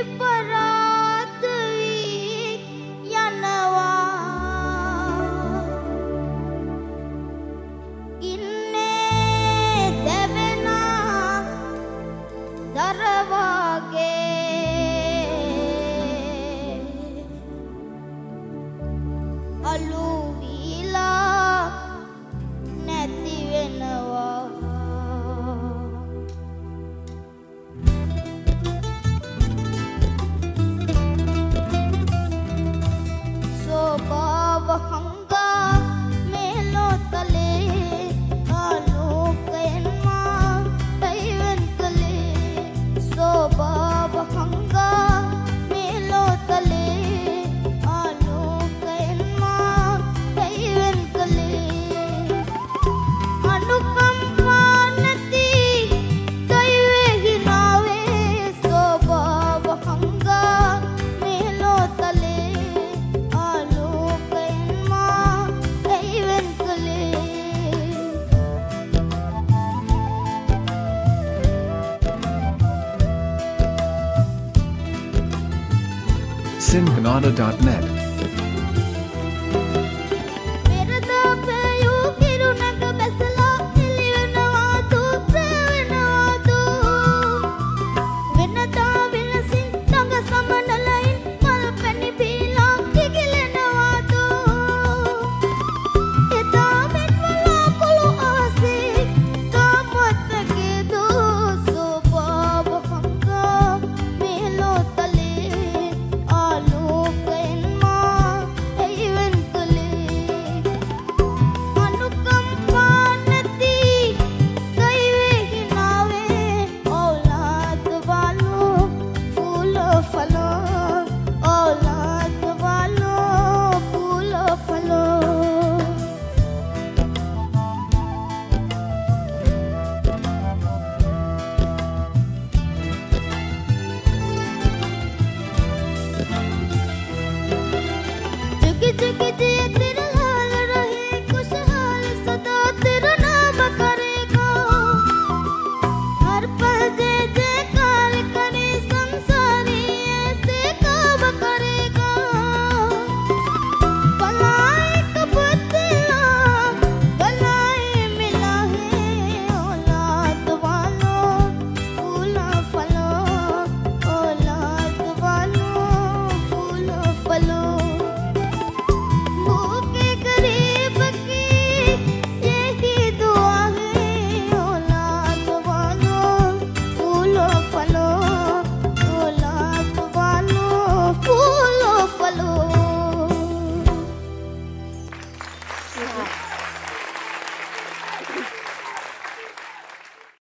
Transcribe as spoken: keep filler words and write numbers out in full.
පරාත් වී යනවා ඉන්නේ දෙවෙන දරවාගේ අලු වීලා නැති වෙනවා සෝබාව හංගා මේලොතලේ ආලෝකයෙන් මා දෛවෙන් කලේ සෝබාව හංගා මේලොතලේ ආලෝකයෙන් මා දෛවෙන් කලේ අනුකම්පා නැති දෛවේ හිනාවේ සෝබාව හංගා මේලොතලේ ආලෝකයෙන් මා දෛවෙන් කලේ Sinhanada dot net. පෙරදා පෑයූ කිරුණක බැසලා එළි වෙනවා දූ ප්‍රේ වෙනවා දූ වෙනදා විලසින් ළඟ සමනලයින් මල් පැණි බීලා කිකිලෙනවා දූ එදා මෙන්වලා කොළු ආසේ තාමත්ගේ දූ සෝබාව හංගා මේලොතලේ ආලෝකයෙන් මා දෛවෙන් කලේ අනුකම්පා නැති දෛවේ හිනාවේ औलाद वालों फूल फलों औलाद वालों फूल फलों जुग जुग जिए